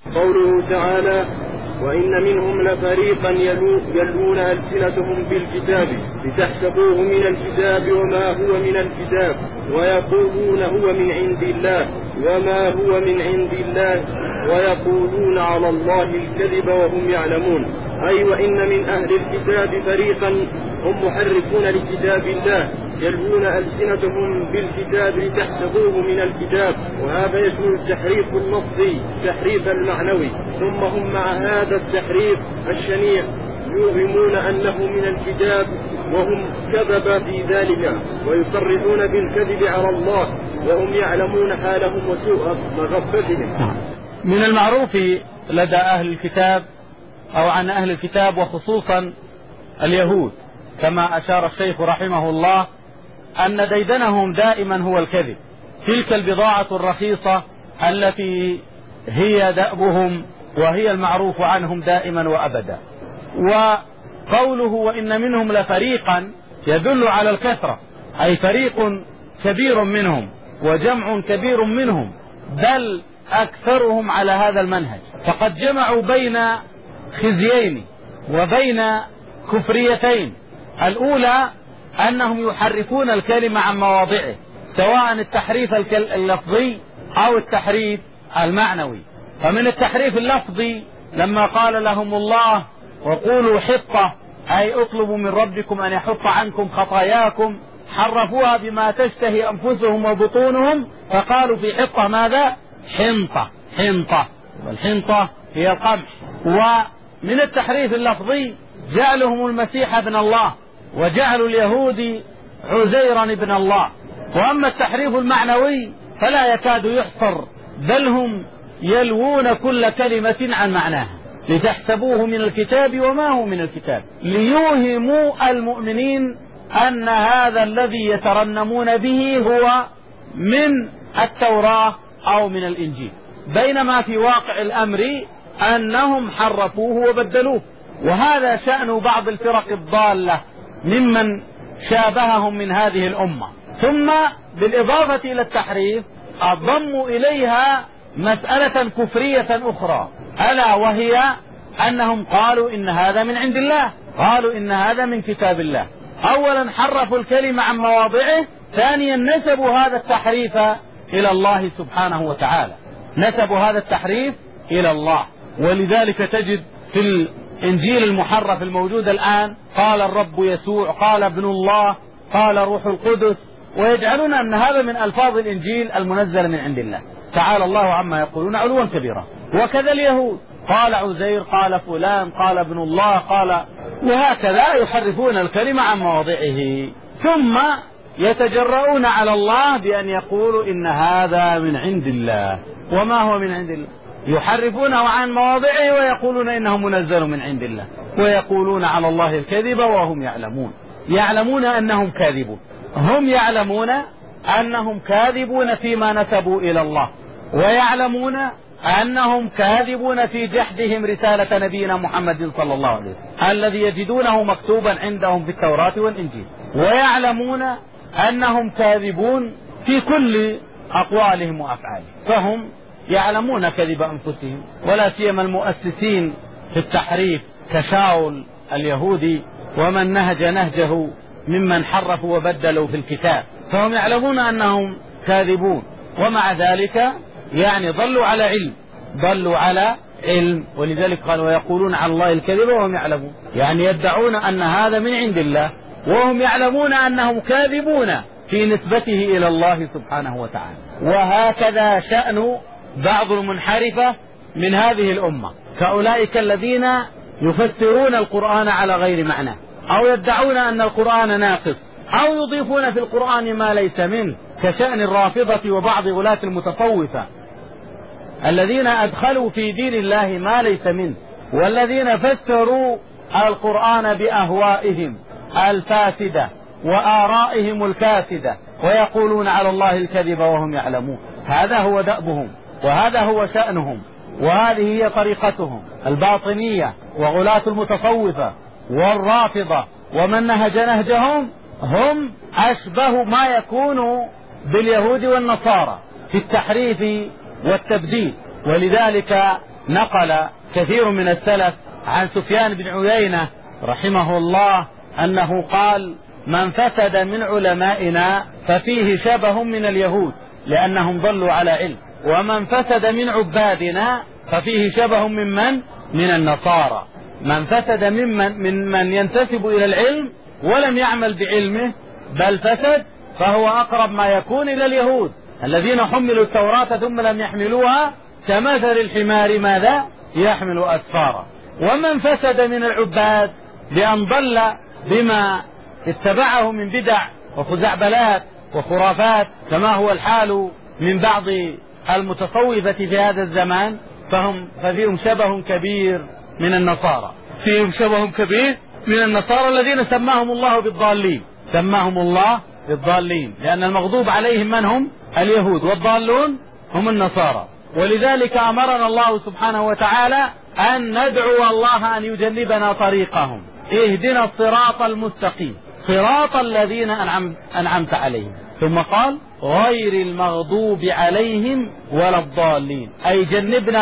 قوله تعالى: وإن منهم لفريقا يلوون ألسنتهم بالكتاب لتحسبوه من الكتاب وما هو من الكتاب ويقولون هو من عند الله وما هو من عند الله ويقولون على الله الكذب وهم يعلمون. أي وإن من أهل الكتاب فريقا هم محرفون لكتاب الله يلوون ألسنتهم بالكتاب لتحسبوه من الكتاب، وهذا يشمل التحريف اللفظي التحريف المعنوي. ثم هم مع هذا التحريف الشنيع يوهمون أنه من الكتاب وهم كذب في ذلك ويصرحون بالكذب على الله وهم يعلمون حالهم وسوء مغفتهم. من المعروف لدى أهل الكتاب أو عن أهل الكتاب وخصوصا اليهود كما أشار الشيخ رحمه الله أن ديدنهم دائما هو الكذب، تلك البضاعة الرخيصة التي هي دأبهم وهي المعروف عنهم دائما وأبدا. وقوله وإن منهم لفريقا يدل على الكثرة، أي فريق كبير منهم وجمع كبير منهم، بل أكثرهم على هذا المنهج، فقد جمعوا بين خزيين وبين كفريتين. الأولى أنهم يحرفون الكلمة عن مواضعه، سواء التحريف اللفظي أو التحريف المعنوي. فمن التحريف اللفظي لما قال لهم الله وقولوا حطة، أي اطلبوا من ربكم أن يحط عنكم خطاياكم، حرفوها بما تشتهي أنفسهم وبطونهم، فقالوا في حطة ماذا؟ حنطة، والحنطة هي القمح. ومن التحريف اللفظي جعلهم المسيح ابن الله وجعلوا اليهود عزيرا ابن الله. وأما التحريف المعنوي فلا يكاد يحصر، بل هم يلوون كل كلمة عن معناها لتحسبوه من الكتاب وما هو من الكتاب، ليوهموا المؤمنين أن هذا الذي يترنمون به هو من التوراة أو من الإنجيل، بينما في واقع الأمر أنهم حرفوه وبدلوه. وهذا شأن بعض الفرق الضالة ممن شابههم من هذه الأمة. ثم بالإضافة إلى التحريف أضموا إليها مسألة كفرية أخرى، ألا وهي أنهم قالوا إن هذا من عند الله، قالوا إن هذا من كتاب الله. أولا حرفوا الكلمة عن مواضعه، ثانيا نسبوا هذا التحريف إلى الله سبحانه وتعالى، نسبوا هذا التحريف إلى الله. ولذلك تجد في الإنجيل المحرف الموجود الآن قال الرب يسوع، قال ابن الله، قال روح القدس، ويجعلون أن هذا من ألفاظ الإنجيل المنزل من عند الله تعالى الله عما يقولون علوا كبيرا. وكذا اليهود قال عزير، قال فلان، قال ابن الله، قال، وهكذا يحرفون الكلمة عن مواضعه. ثم يتجرؤون على الله بأن يقولوا إن هذا من عند الله وما هو من عند الله، يحرفونه عن مواضعه ويقولون إنه منزل من عند الله، ويقولون على الله الكذب وهم يعلمون أنهم كاذبون. هم يعلمون أنهم كاذبون فيما نسبوا إلى الله، ويعلمون أنهم كاذبون في جحدهم رسالة نبينا محمد صلى الله عليه وسلم الذي يجدونه مكتوبا عندهم في التوراة والإنجيل، ويعلمون أنهم كاذبون في كل أقوالهم وأفعالهم. فهم يعلمون كذب أنفسهم، ولا سيما المؤسسين في التحريف كشاول اليهودي ومن نهج نهجه ممن حرفوا وبدلوا في الكتاب، فهم يعلمون أنهم كاذبون، ومع ذلك يعني ضلوا على علم. ولذلك قالوا ويقولون على الله الكذب وهم يعلمون، يعني يدعون أن هذا من عند الله وهم يعلمون أنهم كاذبون في نسبته إلى الله سبحانه وتعالى. وهكذا شأن بعض المنحرفة من هذه الأمة، كأولئك الذين يفسرون القرآن على غير معنى، أو يدعون أن القرآن ناقص، أو يضيفون في القرآن ما ليس منه، كشأن الرافضة وبعض غلاة المتصوفة الذين أدخلوا في دين الله ما ليس منه، والذين فسروا القرآن بأهوائهم الفاسدة وآرائهم الكاسدة، ويقولون على الله الكذب وهم يعلمون. هذا هو دأبهم، وهذا هو شأنهم، وهذه هي طريقتهم. الباطنية وغلاة المتصوفة والرافضة ومن نهج نهجهم هم أشبه ما يكون باليهود والنصارى في التحريف والتبديل. ولذلك نقل كثير من السلف عن سفيان بن عيينة رحمه الله أنه قال: من فسد من علمائنا ففيه شبه من اليهود لأنهم ضلوا على علم، ومن فسد من عبادنا ففيه شبه من النصارى. من فسد من ينتسب إلى العلم ولم يعمل بعلمه بل فسد، فهو أقرب ما يكون إلى اليهود الذين حملوا التوراة ثم لم يحملوها كمثل الحمار ماذا يحمل أسفارا. ومن فسد من العباد بأن ضل بما اتبعه من بدع وخزعبلات وخرافات كما هو الحال من بعض المتصوفة في هذا الزمان، ففيهم شبه كبير من النصارى، فيهم شبه كبير من النصارى الذين سماهم الله بالضالين، لأن المغضوب عليهم من هم؟ اليهود، والضالون هم النصارى. ولذلك أمرنا الله سبحانه وتعالى أن ندعو الله أن يجنبنا طريقهم. اهدنا الصراط المستقيم صراط الذين أنعمت عليهم، ثم قال: غير المغضوب عليهم ولا الضالين، أي جنبنا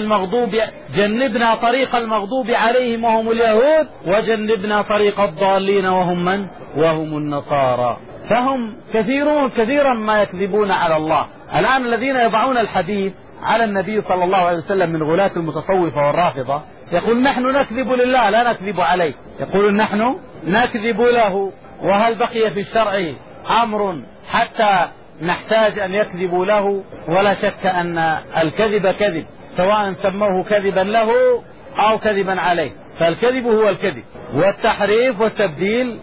طريق المغضوب عليهم وهم اليهود، وجنبنا طريق الضالين وهم من؟ وهم النصارى. فهم كثيرا ما يكذبون على الله. الآن الذين يضعون الحديث على النبي صلى الله عليه وسلم من غلاة المتصوفة والرافضة يقول: نحن نكذب لله لا نكذب عليه. يقول: نحن نكذب له، وهل بقي في الشرع أمر حتى نحتاج أن يكذبوا له؟ ولا شك أن الكذب كذب، سواء سموه كذبا له أو كذبا عليه، فالكذب هو الكذب، والتحريف والتبديل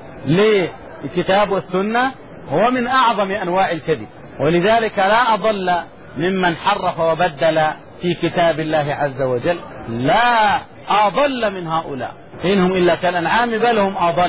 للكتاب والسنة هو من أعظم أنواع الكذب. ولذلك لا أضل ممن حرف وبدل في كتاب الله عز وجل، لا أضل من هؤلاء، إنهم إلا كالأنعام بل هم أضل.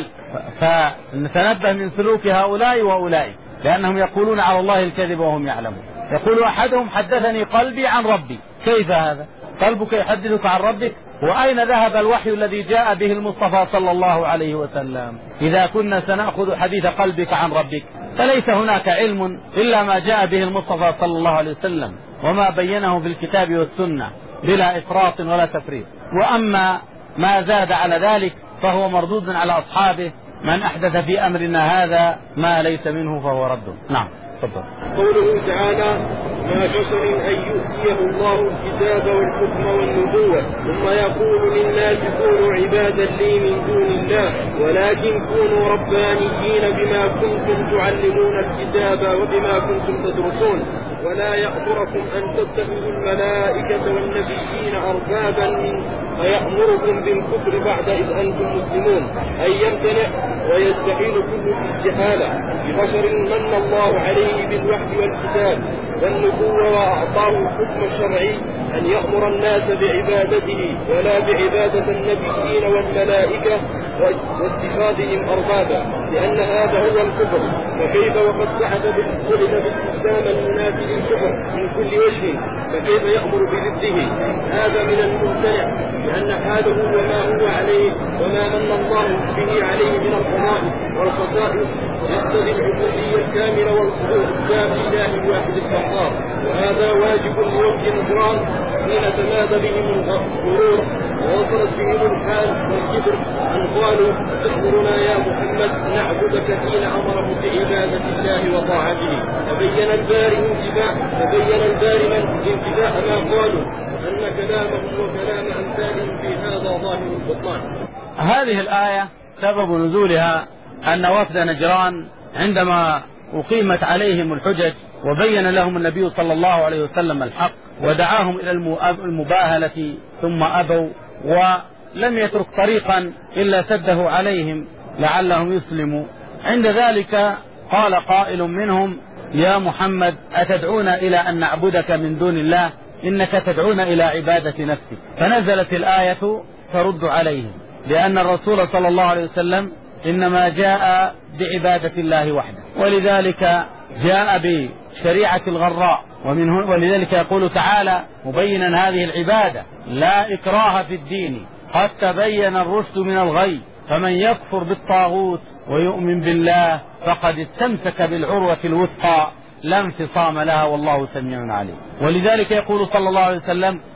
فنتنبه من سلوك هؤلاء وأولئك، لأنهم يقولون على الله الكذب وهم يعلمون. يقول أحدهم: حدثني قلبي عن ربي. كيف هذا؟ قلبك يحدثك عن ربك؟ وأين ذهب الوحي الذي جاء به المصطفى صلى الله عليه وسلم؟ إذا كنا سنأخذ حديث قلبك عن ربك فليس هناك علم إلا ما جاء به المصطفى صلى الله عليه وسلم وما بينه في الكتاب والسنة بلا إفراط ولا تفريط. وأما ما زاد على ذلك فهو مردود على أصحابه. من أحدث في أمرنا هذا ما ليس منه فهو رد. نعم، تفضل. قوله تعالى: ما بشر أن يؤتيه الله الكتاب والحكم والنبوة ثم يقول للناس كونوا عبادا لي من دون الله ولكن كونوا ربانيين بما كنتم تعلمون الكتاب وبما كنتم تدرسون ولا يأمركم أن تتخذوا الملائكة والنبيين أربابا فيأمركم بالكفر بعد إذ أنتم مسلمون، أي يمتنع ويستحيل كل استحالة ببشر من الله عليه بالوحي والكتاب والنبوة وأعطاه الحكم الشرعي أن يأمر الناس بعبادته ولا بعبادة النبيين والملائكة واتخاذهم أربابا، لأن هذا هو الكفر. فكيف وقد صعد بالإسلام المنافي للكفر من كل وجه، فكيف يأمر بضده؟ هذا من الممتنع، لأن حاله وما هو عليه وما من الله به عليه من الفضائل والخصائص يقتضي العبودية الكاملة والخضوع التام لله الواحد القهار، وهذا واجب لوجه النكران حين تمادى بهم الغرور ووصلت بهم الحال والكبر أن قالوا: تخبرنا يا محمد نعبدك حين أمرهم بعبادة الله وطاعته. فبين الباري من انتفاء ما قالوا أن كلامهم وكلام أمثالهم في هذا ظاهر البطلان. هذه الآية سبب نزولها أن وفد نجران عندما أقيمت عليهم الحجج وبين لهم النبي صلى الله عليه وسلم الحق ودعاهم إلى المباهلة ثم أبوا، ولم يترك طريقا إلا سده عليهم لعلهم يسلموا. عند ذلك قال قائل منهم: يا محمد أتدعون إلى أن نعبدك من دون الله؟ إنك تدعون إلى عبادة نفسك. فنزلت الآية ترد عليهم، لأن الرسول صلى الله عليه وسلم إنما جاء بعبادة الله وحده، ولذلك جاء بشريعة الغراء. ولذلك يقول تعالى مبينا هذه العبادة: لا إكراه في الدين قد تبين الرشد من الغي فمن يكفر بالطاغوت ويؤمن بالله فقد استمسك بالعروة الوثقى لا انفصام لها والله سميع عليم. ولذلك يقول صلى الله عليه وسلم: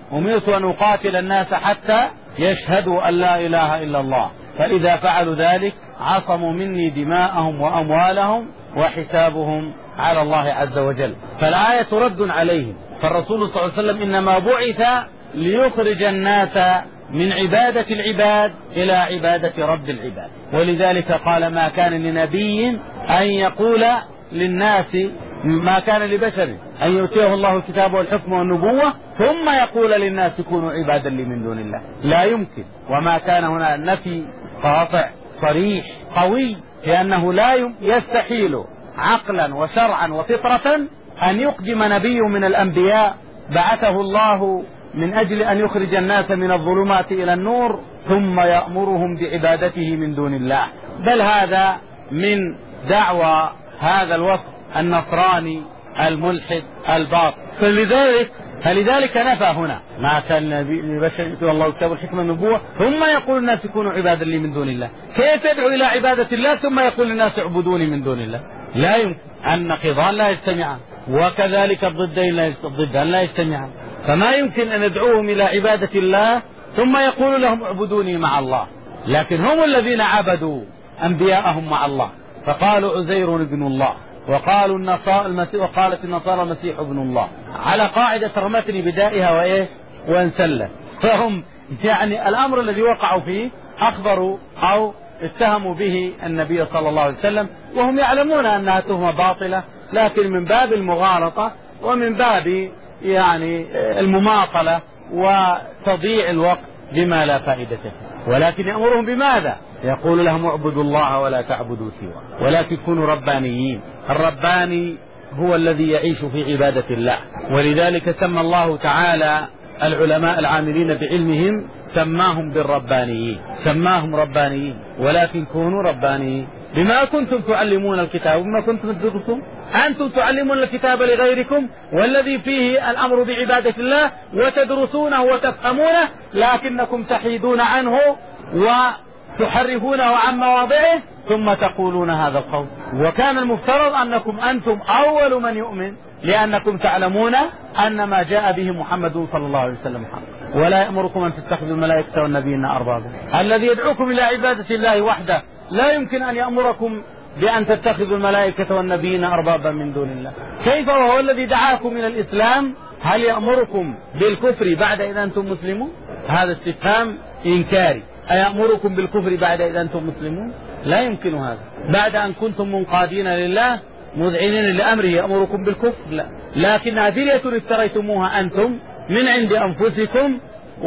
أمرت أن أقاتل الناس حتى يشهدوا أن لا إله إلا الله، فإذا فعلوا ذلك عصموا مني دماءهم وأموالهم وحسابهم على الله عز وجل. فالآية رد عليهم. فالرسول صلى الله عليه وسلم إنما بعث ليخرج الناس من عبادة العباد إلى عبادة رب العباد، ولذلك قال ما كان لنبي أن يقول للناس، ما كان لبشر أن يؤتيه الله الكتاب والحكم والنبوة ثم يقول للناس كونوا عبادا لي من دون الله، لا يمكن. وما كان هنا نفي قاطع صريح قوي، لأنه لا يستحيل عقلا وشرعا وفطرة أن يقدم نبي من الأنبياء بعثه الله من أجل أن يخرج الناس من الظلمات إلى النور ثم يأمرهم بعبادته من دون الله، بل هذا من دعوى هذا الوفد النصراني الملحد الباطل. فلذلك نفى هنا ما كان لبشر يؤتيه الله الكتاب والحكمة والنبوة ثم يقول الناس كونوا عبادا لي من دون الله. كيف يدعو إلى عبادة الله ثم يقول للناس اعبدوني من دون الله؟ لا يمكن. النقيضان لا يجتمعان، وكذلك الضدان لا يجتمعان. فما يمكن أن ندعوهم إلى عبادة الله ثم يقول لهم اعبدوني مع الله، لكن هم الذين عبدوا أنبياءهم مع الله، فقالوا عزير ابن الله، وقالوا وقالت النصارى المسيح ابن الله، على قاعدة رمتني بدائها وإيه وانسلت. فهم يعني الأمر الذي وقعوا فيه أخبروا أو اتهموا به النبي صلى الله عليه وسلم، وهم يعلمون أنها تهمة باطلة، لكن من باب المغالطة ومن باب يعني المماطلة وتضييع الوقت بما لا فائدة فيه. ولكن يأمرهم بماذا؟ يقول لهم اعبدوا الله ولا تعبدوا سواه، ولكن كونوا ربانيين. الرباني هو الذي يعيش في عبادة الله، ولذلك سمى الله تعالى العلماء العاملين بعلمهم سماهم بالربانيين، سماهم ربانيين. ولكن كونوا ربانيين بما كنتم تعلمون الكتاب وبما كنتم تدرسون. أنتم تعلمون الكتاب لغيركم والذي فيه الأمر بعبادة الله وتدرسونه وتفهمونه، لكنكم تحيدون عنه وتحرفونه عن مواضعه ثم تقولون هذا القول. وكان المفترض أنكم أنتم أول من يؤمن، لأنكم تعلمون أن ما جاء به محمد صلى الله عليه وسلم حق. ولا يأمركم أن تتخذوا الملائكة والنبيين أربابا. الذي يدعوكم إلى عبادة الله وحده لا يمكن أن يأمركم بأن تتخذوا الملائكة والنبيين أربابا من دون الله. كيف وهو الذي دعاكم إلى الإسلام؟ هل يأمركم بالكفر بعد إذا أنتم مسلمون؟ هذا استفهام إنكاري. أيأمركم بالكفر بعد إذا أنتم مسلمون؟ لا يمكن هذا. بعد أن كنتم منقادين لله مذعنين لأمره يأمركم بالكفر؟ لا. لكن هذه افتريتموها أنتم من عند أنفسكم،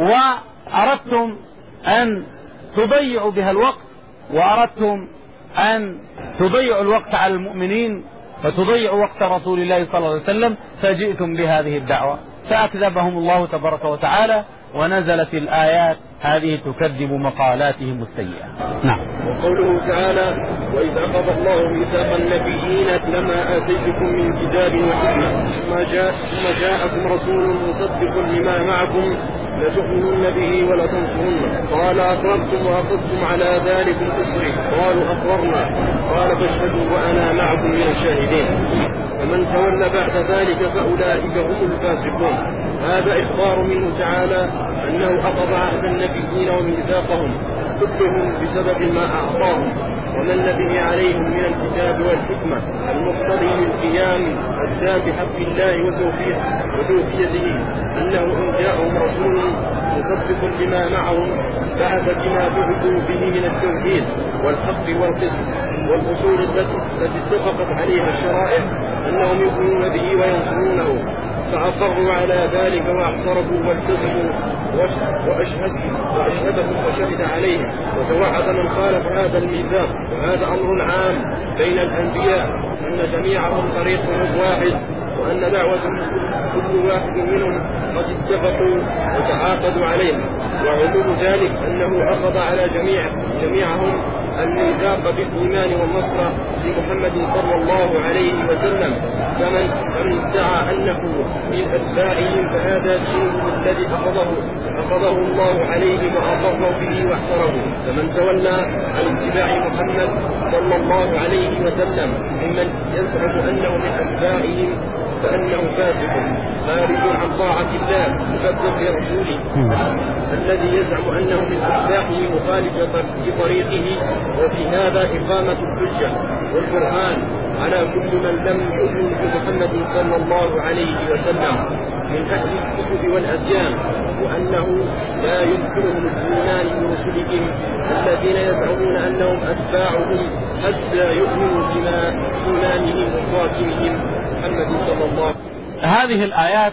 وأردتم أن تضيعوا بها الوقت، وأردتم أن تضيعوا الوقت على المؤمنين وتضيعوا وقت رسول الله صلى الله عليه وسلم، فجئتم بهذه الدعوة فأكذبهم الله تبارك وتعالى، ونزلت الآيات هذه تكذب مقالاتهم السيئة. نعم. وقوله تعالى وإذ أخذ الله ميثاق النبيين لما آتيتكم من كتاب وحكمة ثم جاءكم رسول مصدق لما معكم لتؤمنن به ولتنصرنه قال أقررتم وأخذتم على ذلكم إصري قالوا أقررنا قال فاشهدوا وأنا معكم من الشاهدين فمن تولى بعد ذلك فأولئك هم الفاسقون. هذا إخبار منه تعالى أنه أخذ عهد النبيين وميثاقهم كلهم بسبب ما أعطاهم ومن به عليهم من الكتاب والحكمة المقتضي للقيام الدام بحق الله وتوفيته أنه إن جاءهم رسول مصدق لما معهم بعث بما بعثوا به من التوحيد والحق والقسط والأصول التي اتفقت عليها الشرائع أنهم يؤمنون به وينصرونه، فأقروا على ذلك واعترفوا والتزموا وأشهدهم وشهد عليهم وتوعد من خالف هذا الميثاق. وهذا أمر عام بين الأنبياء أن جميعهم طريقهم واحد، وأن دعوتهم كل واحد منهم قد اتفقوا وتعاقدوا عليها، وعموم ذلك أنه أخذ على جميعهم الميثاق بالإيمان والنصر لمحمد صلى الله عليه وسلم. فمن ادعى أنه من أتباعهم فهذا دينه الذي أخذه الله عليه وأقره به واحترمه. فمن تولى عن اتباع محمد صلى الله عليه وسلم ممن يزعم أنه من أتباعهم فأنه فاسق خارج عن طاعة الله مكذب لرسوله الذي يزعم أنه من أتباعه مخالفة لطريقه. وفي هذا إقامة الحجة والبرهان على كل من لم يؤمن بمحمد صلى الله عليه وسلم من أهل الكتب والأديان، وأنه لا يمكنهم الإيمان برسلهم الذين يزعمون أنهم أتباعهم حتى يؤمنوا بما إيمانهم وخاتمهم محمد صلى الله عليه وسلم. هذه الآيات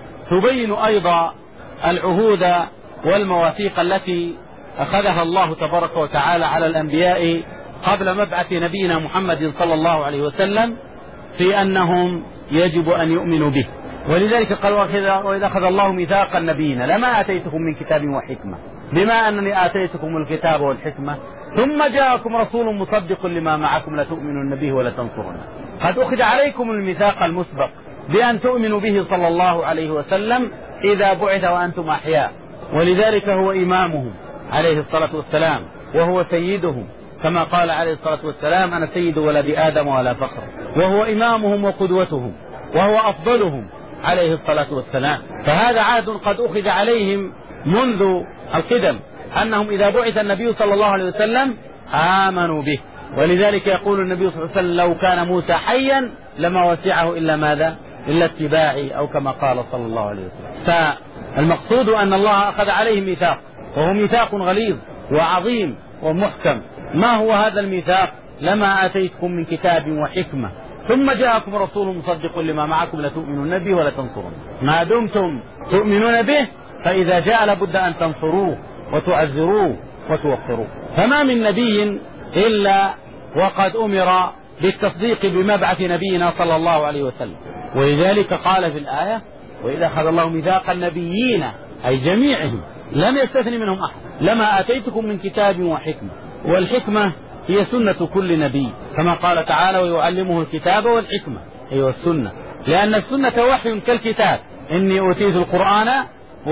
تبين أيضا العهود والمواثيق التي أخذها الله تبارك وتعالى على الأنبياء قبل مبعث نبينا محمد صلى الله عليه وسلم في أنهم يجب أن يؤمنوا به. ولذلك قال وإذا أخذ الله ميثاق النبيين لما آتيتكم من كتاب وحكمة، بما أنني آتيتكم الكتاب والحكمة ثم جاءكم رسول مصدق لما معكم لتؤمنون به ولتنصرونه. قد أخذ عليكم الميثاق المسبق بأن تؤمنوا به صلى الله عليه وسلم إذا بعث وأنتم أحياء، ولذلك هو إمامهم عليه الصلاة والسلام وهو سيدهم كما قال عليه الصلاة والسلام أنا سيد ولد آدم ولا فخر، وهو إمامهم وقدوتهم وهو أفضلهم عليه الصلاة والسلام. فهذا عهد قد أخذ عليهم منذ القدم أنهم إذا بعث النبي صلى الله عليه وسلم آمنوا به. ولذلك يقول النبي صلى الله عليه وسلم لو كان موسى حيا لما وسعه إلا ماذا؟ إلا اتباعي، أو كما قال صلى الله عليه وسلم. فالمقصود أن الله أخذ عليهم ميثاق، وهو ميثاق غليظ وعظيم ومحكم. ما هو هذا الميثاق؟ لما آتيتكم من كتاب وحكمة ثم جاءكم رسول مصدق لما معكم لتؤمنون به ولتنصرونه. ما دمتم تؤمنون به فإذا جاء لابد أن تنصروه وتعزروه وتوقروه. فما من نبي إلا وقد أمر بالتصديق بمبعث نبينا صلى الله عليه وسلم. ولذلك قال في الآية وإذا أخذ الله ميثاق النبيين أي جميعهم لم يستثني منهم أحد لما آتيتكم من كتاب وحكمة. والحكمة هي سنة كل نبي كما قال تعالى ويعلمه الكتاب والحكمة أي والسنة، لأن السنة وحي كالكتاب إني أوتيت القرآن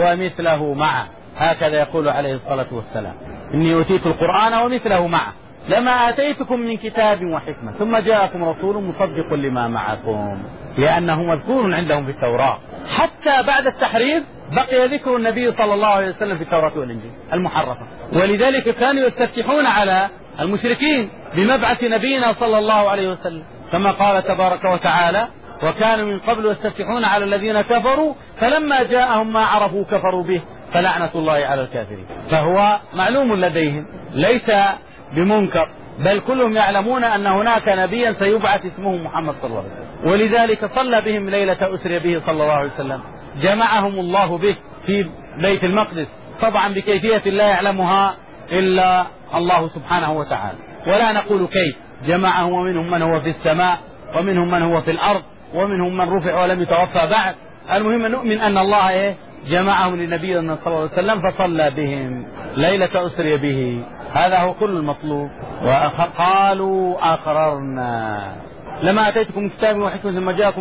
ومثله معه، هكذا يقول عليه الصلاة والسلام إني أوتيت القرآن ومثله معه لما آتيتكم من كتاب وحكمة ثم جاءكم رسول مصدق لما معكم، لأنه مذكور عندهم في التوراة. حتى بعد التحريف بقي ذكر النبي صلى الله عليه وسلم في التوراة والإنجيل المحرفة. ولذلك كانوا يستفتحون على المشركين بمبعث نبينا صلى الله عليه وسلم كما قال تبارك وتعالى وكانوا من قبل يستفتحون على الذين كفروا فلما جاءهم ما عرفوا كفروا به فلعنة الله على الكافرين. فهو معلوم لديهم ليس بمنكر، بل كلهم يعلمون أن هناك نبيا سيبعث اسمه محمد صلى الله عليه وسلم. ولذلك صلى بهم ليلة أسري به صلى الله عليه وسلم، جمعهم الله به في بيت المقدس طبعا بكيفية لا يعلمها إلا الله سبحانه وتعالى، ولا نقول كيف جمعهم، ومنهم من هو في السماء ومنهم من هو في الأرض ومنهم من رفع ولم يتوفى بعد. المهم نؤمن أن الله جمعهم لنبينا صلى الله عليه وسلم فصلى بهم ليلة أسري به. هذا هو كل المطلوب. وقالوا أقررنا لما أتيتكم كتاب وحكمة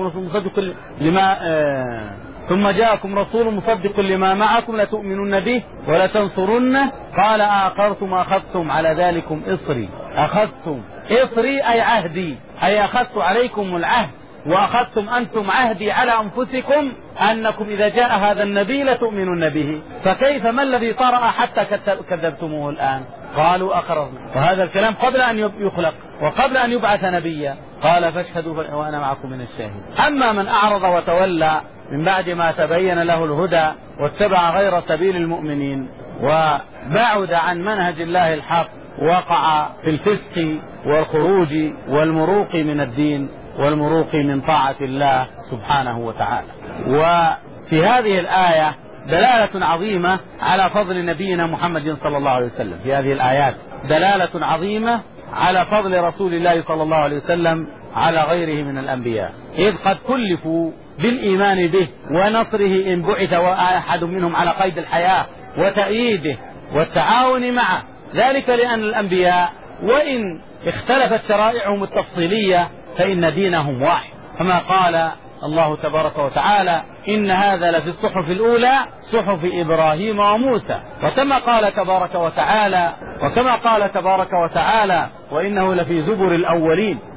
ثم جاءكم رسول مصدق لما معكم لتؤمنن به ولتنصرنه قال أقررتم أخذتم على ذلكم إصري. أخذتم إصري أي عهدي، أي أخذت عليكم العهد وأخذتم أنتم عهدي على أنفسكم أنكم إذا جاء هذا النبي لتؤمنون به، فكيف ما الذي طرأ حتى كذبتموه الآن؟ قالوا أقررنا. وهذا الكلام قبل أن يخلق وقبل أن يبعث نبيا. قال فاشهدوا وأنا معكم من الشاهدين. أما من أعرض وتولى من بعد ما تبين له الهدى واتبع غير سبيل المؤمنين وبعد عن منهج الله الحق وقع في الفسق والخروج والمروق من الدين والمروق من طاعة الله سبحانه وتعالى. وفي هذه الآية دلالة عظيمة على فضل نبينا محمد صلى الله عليه وسلم. في هذه الآيات دلالة عظيمة على فضل رسول الله صلى الله عليه وسلم على غيره من الأنبياء، إذ قد كلفوا بالإيمان به ونصره إن بعث وأحد منهم على قيد الحياة وتأييده والتعاون معه. ذلك لأن الأنبياء وإن اختلفت شرائعهم التفصيلية فإن دينهم واحد، كما قال الله تبارك وتعالى إن هذا لفي الصحف الأولى صحف إبراهيم وموسى. وكما قال تبارك وتعالى وإنه لفي زبر الأولين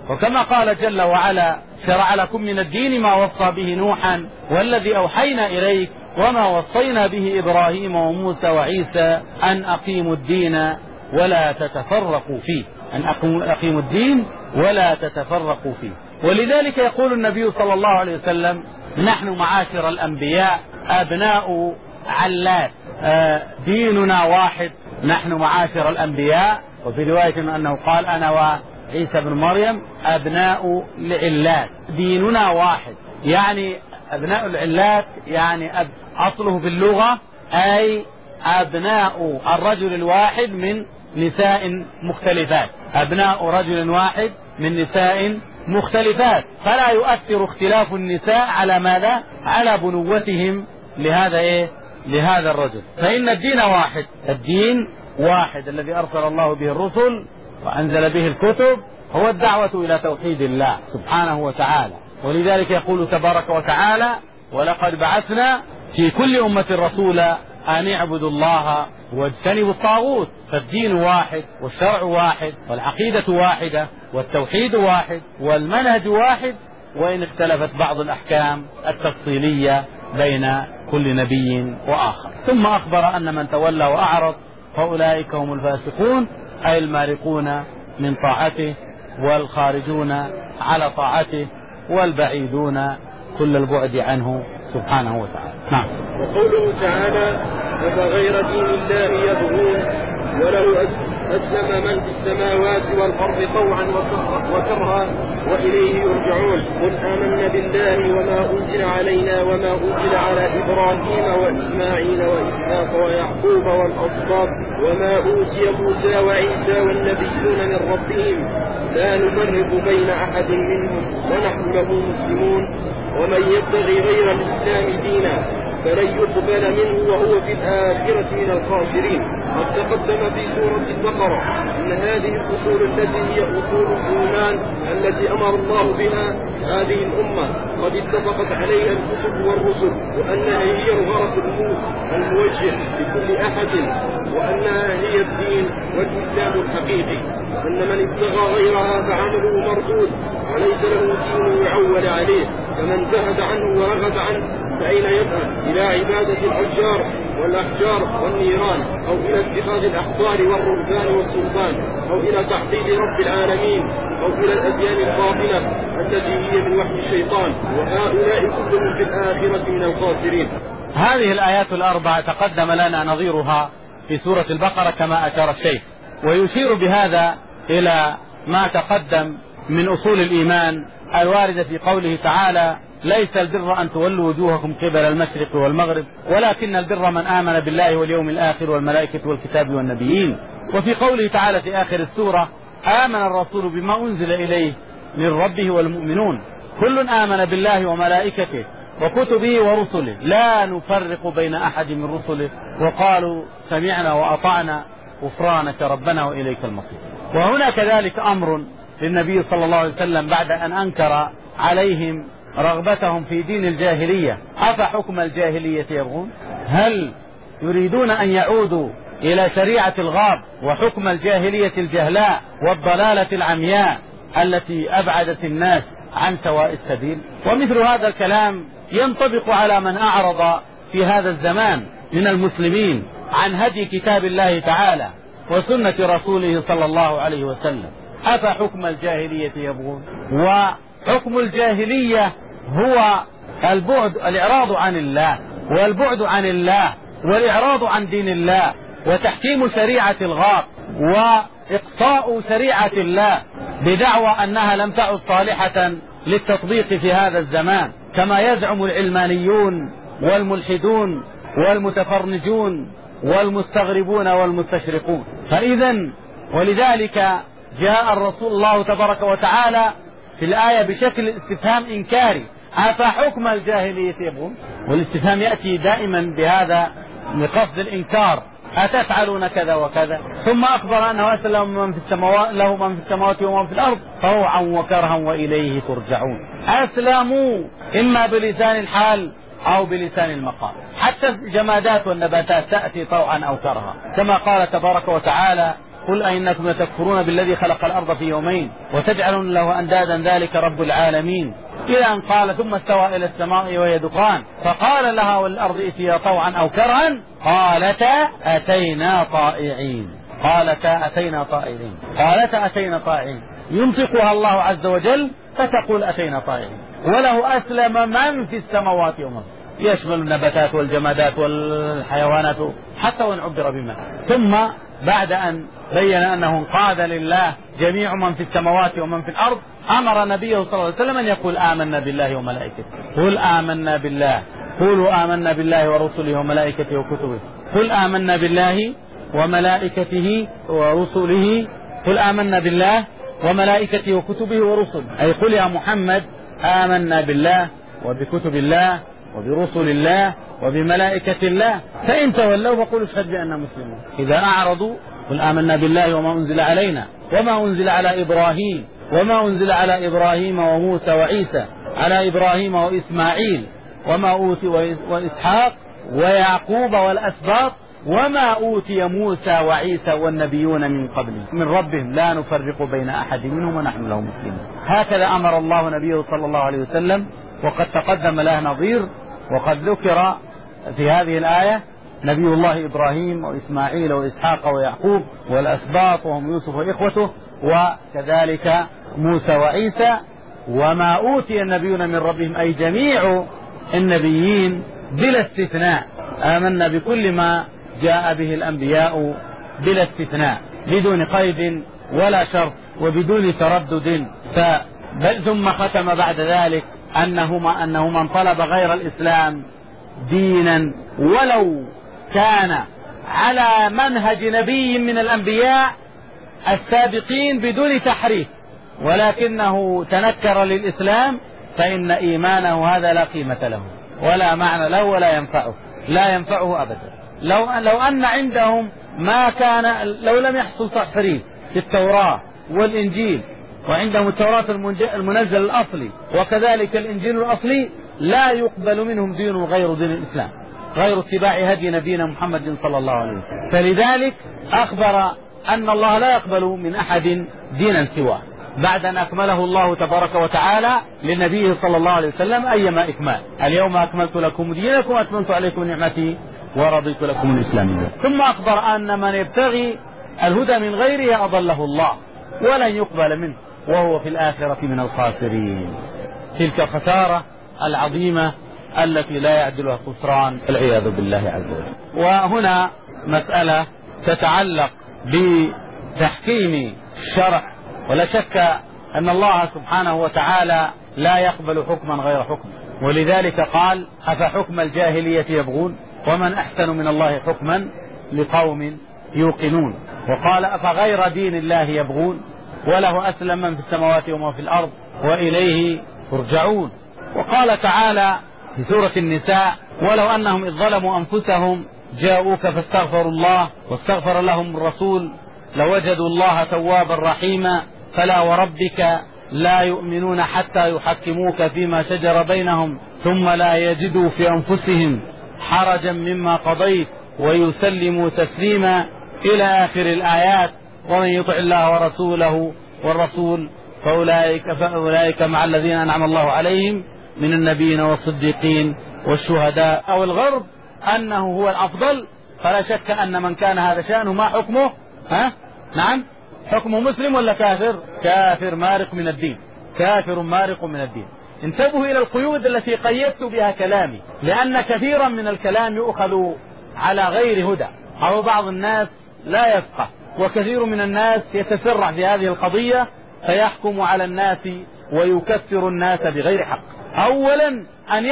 وكما قال جل وعلا: شرع لكم من الدين ما وصى به نوحا والذي أوحينا إليك وما وصينا به إبراهيم وموسى وعيسى أن أقيموا الدين ولا تتفرقوا فيه، أن أقيموا الدين ولا تتفرقوا فيه. ولذلك يقول النبي صلى الله عليه وسلم: نحن معاشر الأنبياء أبناء علات، ديننا واحد. نحن معاشر الأنبياء، وفي رواية أنه قال: أنا وعيسى بن مريم أبناء لعلات، ديننا واحد. يعني أبناء العلات يعني أصله في اللغة أي أبناء الرجل الواحد من نساء مختلفات، أبناء رجل واحد من نساء مختلفات، فلا يؤثر اختلاف النساء على ماذا؟ على بنوتهم لهذا الرجل. فإن الدين واحد، الدين واحد الذي أرسل الله به الرسل وأنزل به الكتب، هو الدعوة إلى توحيد الله سبحانه وتعالى. ولذلك يقول تبارك وتعالى: ولقد بعثنا في كل أمة رسولا أن اعبدوا الله واجتنبوا الطاغوت. فالدين واحد والشرع واحد والعقيدة واحدة والتوحيد واحد والمنهج واحد، وإن اختلفت بعض الأحكام التفصيلية بين كل نبي وآخر. ثم أخبر أن من تولى وأعرض فأولئك هم الفاسقون، أي المارقون من طاعته والخارجون على طاعته والبعيدون كل البعد عنه سبحانه وتعالى. نعم. وقوله تعالى: أفغير دين الله يبغون وله أسلم من في السماوات والأرض طوعا وكرها وإليه يرجعون. قل آمنا بالله وما أنزل علينا وما أنزل على إبراهيم وإسماعيل وإسحاق ويعقوب والأسباط وما أوتي موسى وعيسى والنبيون من ربهم لا نفرق بين أحد منهم ونحن له مسلمون. ومن يبتغي غير الإسلام دينا فلن يقبل منه وهو في الآخرة من الخاسرين. قد تقدم في سورة البقرة أن هذه الأصول التي هي أصول الإيمان التي أمر الله بها هذه الأمة قد اتفقت عليها الكتب والرسل، وأنها هي الغرض الموجه لكل أحد، وأنها هي الدين والإسلام الحقيقي، وأن من ابتغى غيرها فعمله مردود وليس له دين يعول عليه. فمن زهد عنه ورغب عنه فأين يذهب؟ إلى عبادة الأشجار والأحجار والنيران، أو إلى اتخاذ الأحبار والرهبان والسلطان، أو إلى تحديد رب العالمين، أو إلى الأديان الباطلة التي هي من وحي الشيطان، وهؤلاء كلهم في الآخرة من الخاسرين. هذه الآيات الأربعة تقدم لنا نظيرها في سورة البقرة كما أشار الشيخ، ويشير بهذا إلى ما تقدم من أصول الإيمان الواردة في قوله تعالى: ليس البر أن تولوا وجوهكم قبل المشرق والمغرب ولكن البر من آمن بالله واليوم الآخر والملائكة والكتاب والنبيين. وفي قوله تعالى في آخر السورة: آمن الرسول بما أنزل إليه من ربه والمؤمنون كل آمن بالله وملائكته وكتبه ورسله لا نفرق بين أحد من رسله وقالوا سمعنا وأطعنا غفرانك ربنا وإليك المصير. وهنا كذلك أمر للنبي صلى الله عليه وسلم بعد أن أنكر عليهم رغبتهم في دين الجاهلية: أفحكم الجاهلية يبغون؟ هل يريدون أن يعودوا إلى شريعة الغاب وحكم الجاهلية الجهلاء والضلالة العمياء التي أبعدت الناس عن سواء السبيل؟ ومثل هذا الكلام ينطبق على من أعرض في هذا الزمان من المسلمين عن هدي كتاب الله تعالى وسنة رسوله صلى الله عليه وسلم. أفحكم الجاهلية يبغون؟ وحكم الجاهلية هو الإعراض عن الله والبعد عن الله والإعراض عن دين الله وتحكيم شريعة الغاب وإقصاء شريعة الله بدعوى أنها لم تعد صالحة للتطبيق في هذا الزمان كما يزعم العلمانيون والملحدون والمتفرنجون والمستغربون والمستشرقون. فإذا ولذلك جاء الرسول الله تبارك وتعالى في الآية بشكل استفهام إنكاري: أفحكم الجاهلية يبغون؟ والاستفهام يأتي دائما بهذا لقصد الإنكار: أتفعلون كذا وكذا؟ ثم أخبر أنه أسلم من في السماوات له من في السماوات ومن في الأرض طوعا وكرها وإليه ترجعون. أسلموا إما بلسان الحال أو بلسان المقال. حتى الجمادات والنباتات تأتي طوعا أو كرها، كما قال تبارك وتعالى: قل أئنكم لتكفرون بالذي خلق الأرض في يومين وتجعلون له أندادا ذلك رب العالمين، إلى أن قال ثم استوى إلى السماء وهي دخان فقال لها والأرض ائتيا طوعا أو كرها قالتا أتينا طائعين. قالتا أتينا طائعين، قالتا أتينا طائعين، ينطقها الله عز وجل فتقول أتينا طائعين. وله أسلم من في السماوات ومن يشمل النباتات والجمادات والحيوانات حتى وإن عبر بما. ثم بعد أن بين أنه انقاد لله جميع من في السماوات ومن في الأرض أمر نبيه صلى الله عليه وسلم أن يقول آمنا بالله وملائكته. قل آمنا بالله، قولوا آمنا بالله ورسله وملائكته وكتبه. قل آمنا بالله وملائكته ورسله، قل آمنا بالله وملائكته وكتبه ورسله، أي قل يا محمد آمنا بالله وبكتب الله وبرسل الله وبملائكة الله، فإن تولوا فقولوا اشهد بأننا مسلمون. إذا أعرضوا قل آمنا بالله وما أنزل علينا وما أنزل على إبراهيم وما أنزل على إبراهيم وموسى وعيسى، على إبراهيم وإسماعيل وما أوتي وإسحاق ويعقوب والأسباط وما أوتي موسى وعيسى والنبيون من قبله من ربهم لا نفرق بين أحد منهم ونحن له مسلمون. هكذا أمر الله نبيه صلى الله عليه وسلم، وقد تقدم له نظير، وقد ذكر في هذه الآية نبي الله إبراهيم وإسماعيل وإسحاق ويعقوب والأسباط وهم يوسف وإخوته، وكذلك موسى وعيسى، وما أوتي النبيون من ربهم أي جميع النبيين بلا استثناء. آمنا بكل ما جاء به الأنبياء بلا استثناء بدون قيد ولا شرط وبدون تردد. ثم ختم بعد ذلك أنه من طلب غير الإسلام دينا ولو كان على منهج نبي من الأنبياء السابقين بدون تحريف ولكنه تنكر للإسلام فإن إيمانه هذا لا قيمة له ولا معنى له ولا ينفعه، لا ينفعه أبدا. لو أن عندهم ما كان، لو لم يحصل تحريف في التوراة والإنجيل، وعندهم التوراة المنزل الأصلي وكذلك الإنجيل الأصلي، لا يقبل منهم دين غير دين الإسلام، غير اتباع هدي نبينا محمد صلى الله عليه وسلم. فلذلك أخبر أن الله لا يقبل من أحد دينا سواه بعد أن أكمله الله تبارك وتعالى لنبيه صلى الله عليه وسلم أيما إكمال. اليوم أكملت لكم دينكم وأتممت عليكم نعمتي ورضيت لكم الإسلام. ثم أخبر أن من يبتغي الهدى من غيره أضله الله ولن يقبل منه وهو في الآخرة من الخاسرين. تلك الخسارة العظيمة التي لا يعدلها خسران والعياذ بالله عز وجل. وهنا مسألة تتعلق بتحكيم الشرع، ولا شك أن الله سبحانه وتعالى لا يقبل حكما غير حكم، ولذلك قال أفحكم الجاهلية يبغون ومن أحسن من الله حكما لقوم يوقنون. وقال أفغير دين الله يبغون وله أسلم من في السماوات وما في الأرض وإليه ترجعون. وقال تعالى في سورة النساء ولو أنهم إذ ظلموا أنفسهم جاءوك فاستغفروا الله واستغفر لهم الرسول لوجدوا الله توابا رحيما فلا وربك لا يؤمنون حتى يحكموك فيما شجر بينهم ثم لا يجدوا في أنفسهم حرجا مما قضيت ويسلموا تسليما إلى آخر الآيات. ومن يطع الله ورسوله والرسول فأولئك مع الذين أنعم الله عليهم من النبيين والصديقين والشهداء. أو الغرب أنه هو الأفضل، فلا شك أن من كان هذا شأنه ما حكمه؟ نعم، حكمه مسلم ولا كافر؟ كافر مارق من الدين، كافر مارق من الدين. انتبهوا إلى القيود التي قيدت بها كلامي، لأن كثيرا من الكلام يؤخذ على غير هدى أو بعض الناس لا يفقه، وكثير من الناس يتسرع في هذه القضية فيحكم على الناس ويكفر الناس بغير حق. أولا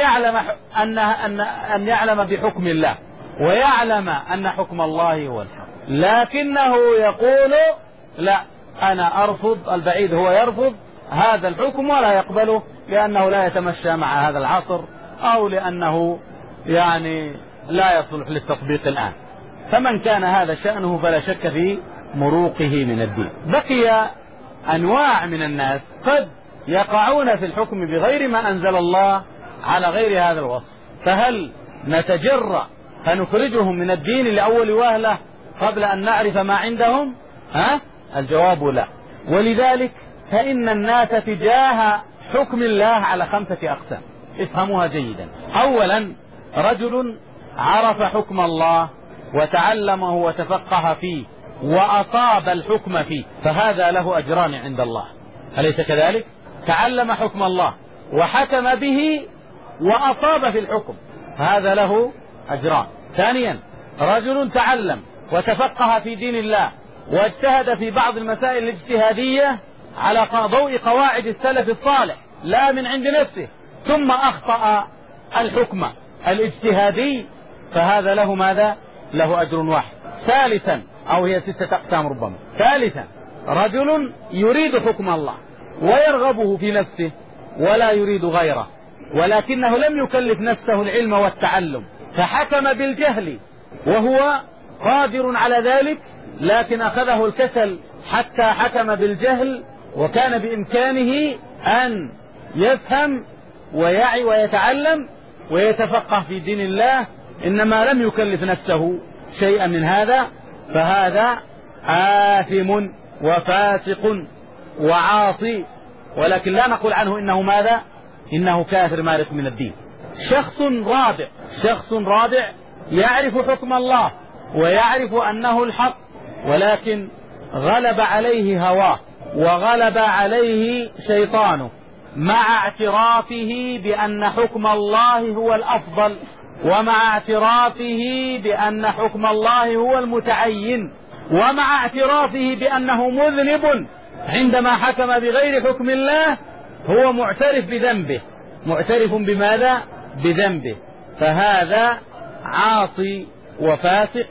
أن يعلم بحكم الله ويعلم أن حكم الله هو الحق، لكنه يقول لا أنا أرفض، البعيد هو يرفض هذا الحكم ولا يقبله لأنه لا يتمشى مع هذا العصر أو لأنه يعني لا يصلح للتطبيق الآن. فمن كان هذا شأنه فلا شك في مروقه من الدين. بقي أنواع من الناس قد يقعون في الحكم بغير ما أنزل الله على غير هذا الوصف، فهل نتجرأ فنخرجهم من الدين لأول وهلة قبل أن نعرف ما عندهم، الجواب لا. ولذلك فإن الناس تجاه حكم الله على 5 أقسام، افهموها جيدا. أولا، رجل عرف حكم الله وتعلمه وتفقه فيه وأصاب الحكم فيه، فهذا له أجران عند الله، أليس كذلك؟ تعلم حكم الله وحكم به وأصاب في الحكم، هذا له أجران. ثانيا، رجل تعلم وتفقه في دين الله واجتهد في بعض المسائل الاجتهادية على ضوء قواعد السلف الصالح لا من عند نفسه، ثم أخطأ الحكم الاجتهادي، فهذا له ماذا؟ له أجر واحد. ثالثا، أو هي 6 أقسام ربما. ثالثا، رجل يريد حكم الله ويرغبه في نفسه ولا يريد غيره، ولكنه لم يكلف نفسه العلم والتعلم فحكم بالجهل وهو قادر على ذلك، لكن أخذه الكسل حتى حكم بالجهل، وكان بإمكانه أن يفهم ويعي ويتعلم ويتفقه في دين الله، إنما لم يكلف نفسه شيئا من هذا، فهذا آثم وفاسق وعاصي، ولكن لا نقول عنه إنه ماذا؟ إنه كافر مارق من الدين. شخص رابع يعرف حكم الله ويعرف أنه الحق، ولكن غلب عليه هواه وغلب عليه شيطانه، مع اعترافه بأن حكم الله هو الأفضل، ومع اعترافه بأن حكم الله هو المتعين، ومع اعترافه بأنه مذنب عندما حكم بغير حكم الله، هو معترف بذنبه. معترف بماذا؟ بذنبه، فهذا عاصي وفاسق،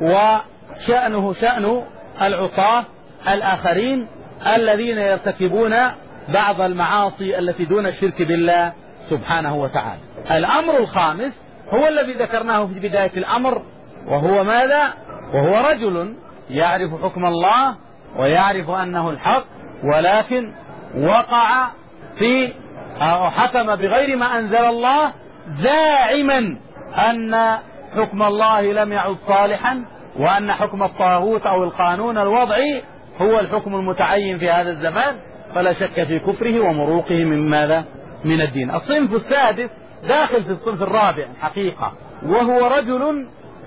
وشأنه شأن العصاة الآخرين الذين يرتكبون بعض المعاصي التي دون الشرك بالله سبحانه وتعالى. الأمر الخامس هو الذي ذكرناه في بداية الأمر، وهو ماذا؟ وهو رجل يعرف حكم الله ويعرف أنه الحق، ولكن وقع في أو حكم بغير ما أنزل الله، زاعما أن حكم الله لم يعد صالحا، وأن حكم الطاغوت أو القانون الوضعي هو الحكم المتعين في هذا الزمان، فلا شك في كفره ومروقه من ماذا؟ من الدين. الصنف السادس داخل في الصنف الرابع حقيقة، وهو رجل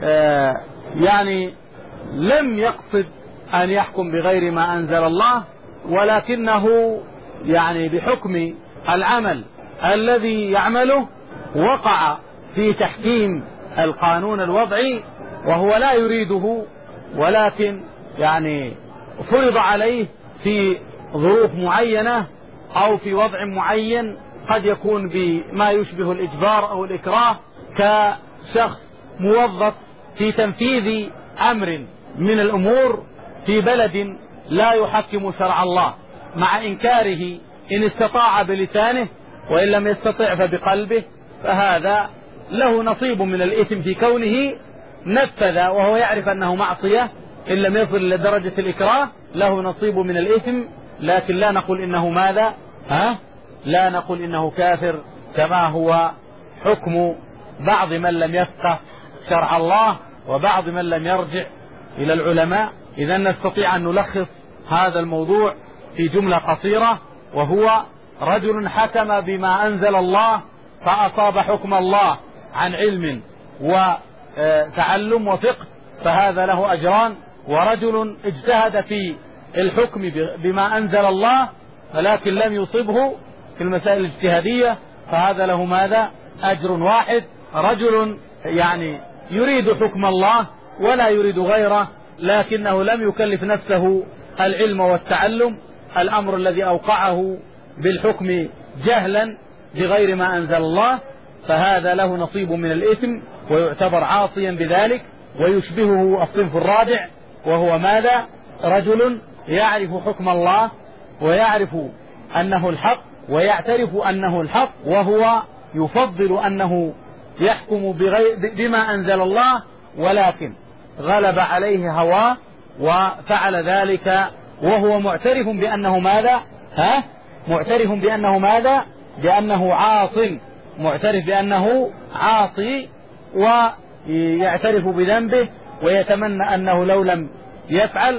يعني لم يقصد أن يحكم بغير ما أنزل الله، ولكنه يعني بحكم العمل الذي يعمله وقع في تحكيم القانون الوضعي، وهو لا يريده، ولكن يعني فرض عليه في ظروف معينة أو في وضع معين، قد يكون بما يشبه الإجبار أو الإكراه، كشخص موظف في تنفيذ أمر من الأمور في بلد لا يحكم شرع الله، مع إنكاره إن استطاع بلسانه، وإن لم يستطع فبقلبه، فهذا له نصيب من الإثم في كونه نفذ وهو يعرف أنه معصية، إن لم يصل إلى درجة الإكراه له نصيب من الإثم، لكن لا نقول إنه ماذا؟ لا نقول إنه كافر، كما هو حكم بعض من لم يفقه شرع الله وبعض من لم يرجع إلى العلماء. إذا نستطيع أن نلخص هذا الموضوع في جملة قصيرة، وهو رجل حكم بما أنزل الله فأصاب حكم الله عن علم وتعلم وفقه، فهذا له أجران. ورجل اجتهد في الحكم بما أنزل الله ولكن لم يصبه في المسائل الاجتهادية، فهذا له ماذا؟ أجر واحد. رجل يعني يريد حكم الله ولا يريد غيره، لكنه لم يكلف نفسه العلم والتعلم، الأمر الذي أوقعه بالحكم جهلا بغير ما أنزل الله، فهذا له نصيب من الإثم ويعتبر عاصيا بذلك. ويشبهه الصنف الرابع، وهو ماذا؟ رجل يعرف حكم الله ويعرف أنه الحق ويعترف أنه الحق، وهو يفضل أنه يحكم بما أنزل الله، ولكن غلب عليه هواه وفعل ذلك وهو معترف بأنه ماذا؟ معترف بأنه ماذا؟ بأنه عاصي، معترف بأنه عاصي، ويعترف بذنبه ويتمنى أنه لو لم يفعل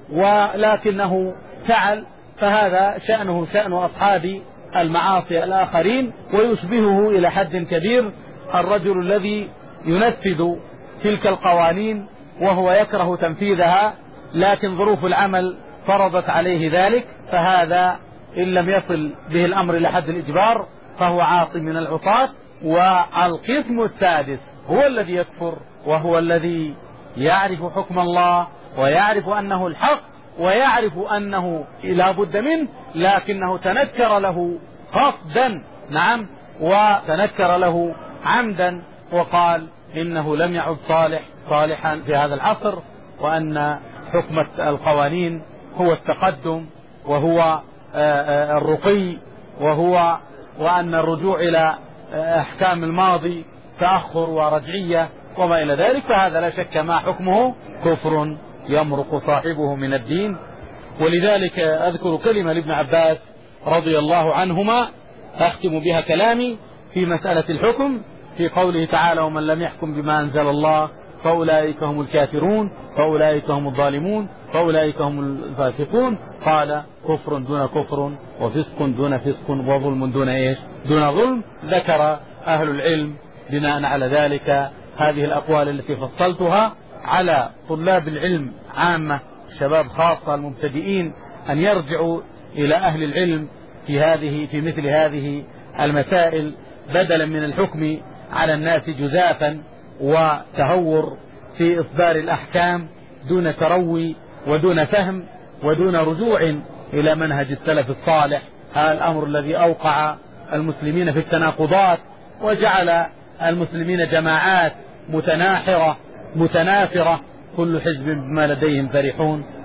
ولكنه فعل، فهذا شأنه شأن أصحاب المعاصي الآخرين، ويشبهه إلى حد كبير الرجل الذي ينفذ تلك القوانين وهو يكره تنفيذها، لكن ظروف العمل فرضت عليه ذلك، فهذا إن لم يصل به الأمر إلى حد الإجبار فهو عاصي من العصاة. والقسم السادس هو الذي يكفر، وهو الذي يعرف حكم الله ويعرف أنه الحق ويعرف أنه لا بد منه، لكنه تنكر له قصدا، نعم، وتنكر له عمدا، وقال إنه لم يعد صالحا في هذا العصر، وأن حكم القوانين هو التقدم وهو الرقي، وأن الرجوع إلى أحكام الماضي تأخر ورجعية وما إلى ذلك، فهذا لا شك ما حكمه كفر يمرق صاحبه من الدين. ولذلك أذكر كلمة لابن عباس رضي الله عنهما أختم بها كلامي في مسألة الحكم، في قوله تعالى: ومن لم يحكم بما أنزل الله فأولئك هم الكافرون فأولئك هم الظالمون فأولئك هم الفاسقون. قال: كفر دون كفر، وفسق دون فسق، وظلم دون إيش؟ دون ظلم. ذكر أهل العلم بناء على ذلك هذه الأقوال التي فصلتها، على طلاب العلم عامة، الشباب خاصة، المبتدئين، أن يرجعوا إلى أهل العلم في مثل هذه المسائل، بدلا من الحكم على الناس جزافا وتهور في إصدار الأحكام دون تروي ودون فهم ودون رجوع إلى منهج السلف الصالح. هذا الأمر الذي أوقع المسلمين في التناقضات وجعل المسلمين جماعات متناحرة متنافرة، كل حزب بما لديهم فرحون.